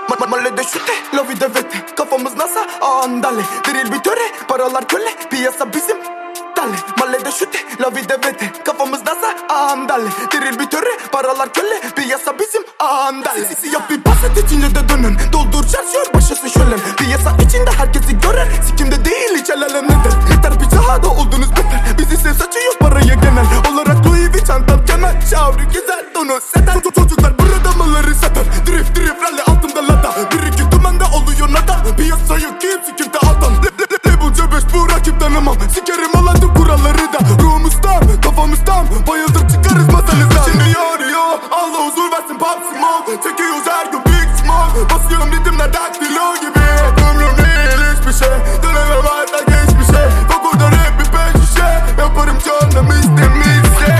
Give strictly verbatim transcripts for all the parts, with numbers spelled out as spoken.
Ma Maledesciute, la vita vete. Kafamız NASA, andale. Drill bir töre, paralar köle. Piyasa bizim, dale. Maledesciute, la vita vete. Kafamız NASA, andale. Drill bir töre, paralar köle. Piyasa bizim, andale. Siyah bir paset içinde de dönün. Doldur çarşıyor, başısı şölen. Piyasa içinde herkesi görer. Sikimde değil hiç el alem nedir. Yeter bir cahada oldunuz beter. Bizi sev saçıyor parayı genel olarak. Louis V çantam kemer. Şavru güzel donu seter. Çocuk çocuklar burada malları satar. Drift drift rally altımda lada. Bir iki dümende oluyor nada. Piyasayı kim sikimde aldan. Label cebeş bu rakip tanımam. Sikerim alandı kuralları da. Ruhumuz tam, kafamız tam. Bayıldım çıkarız masanızdan. Şimdi yoruyor, Allah huzur versin Pop Smoke. Çekiyoruz her gün Big Smoke. Basıyorum ritimler daktilo gibi. Ömrüm değil hiçbir şey. Dönemem hayatta geçmişe. Bak orada rap bir peş şişe. Yaparım canım istemizse.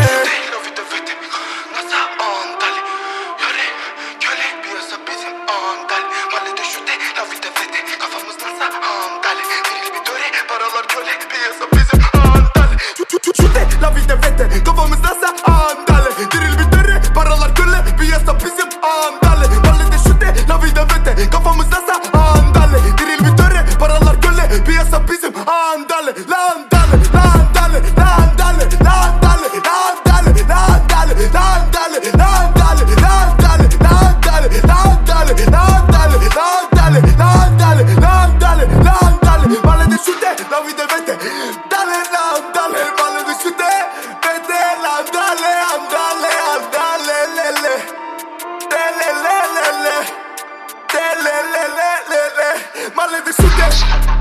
La vita vete, kafamız nasıl andale. Drill bir töre, paralar köle. Piyasa bizim andale. Maledesciute, la vita vete, kafamız nasıl andale. Drill bir töre, paralar köle. Piyasa bizim andale. Landale, landale, landale, landale, landale, landale, landale, landale, landale, landale, landale, landale, landale, landale, landale, landale. Maledesciute, la vita vete. Dale, landale, maledesciute. Vete, landale, andale, andale, lele. Lele, lele, lele. Lele, lele, lele. Maledesciute.